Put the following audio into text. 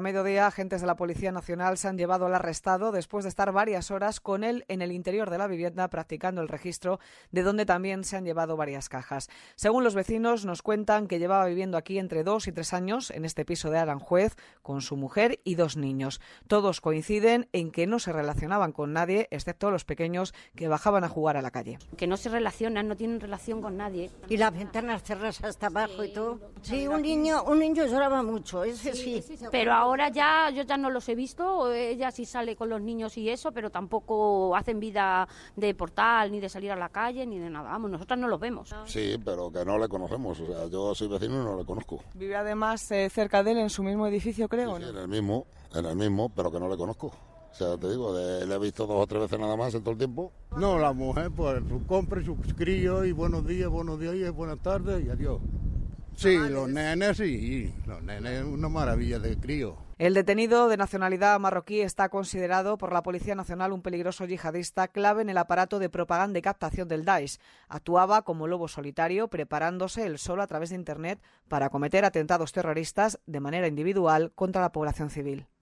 mediodía, agentes de la Policía Nacional se han llevado al arrestado después de estar varias horas con él en el interior de la vivienda practicando el registro, de donde también se han llevado varias cajas. Según los vecinos, nos cuentan que llevaba viviendo aquí entre 2 y 3 años en este piso de Aranjuez con su mujer y 2 niños. Todos coinciden en que no se relacionaban con nadie, excepto los pequeños que bajaban a jugar a la calle. Que no se relacionan, no tienen relación con nadie. Y las ventanas cerradas hasta abajo y todo. Sí, un niño lloraba mucho, ese sí. Pero ahora yo ya no los he visto, ella sí sale con los niños y eso, pero tampoco hacen vida de portal, ni de salir a la calle, ni de nada. Vamos, nosotras no los vemos. Sí, pero que no le conocemos, o sea, yo soy vecino y no le conozco. ¿Vive además cerca de él, en su mismo edificio, creo? Sí, ¿no? En el mismo, pero que no le conozco. O sea, te digo, le he visto 2 o 3 veces nada más en todo el tiempo. No, la mujer, pues su compra, sus críos y buenos días y buenas tardes y adiós. Sí, los nenes, una maravilla de crío. El detenido de nacionalidad marroquí está considerado por la Policía Nacional un peligroso yihadista clave en el aparato de propaganda y captación del Daesh. Actuaba como lobo solitario, preparándose él solo a través de Internet para cometer atentados terroristas de manera individual contra la población civil.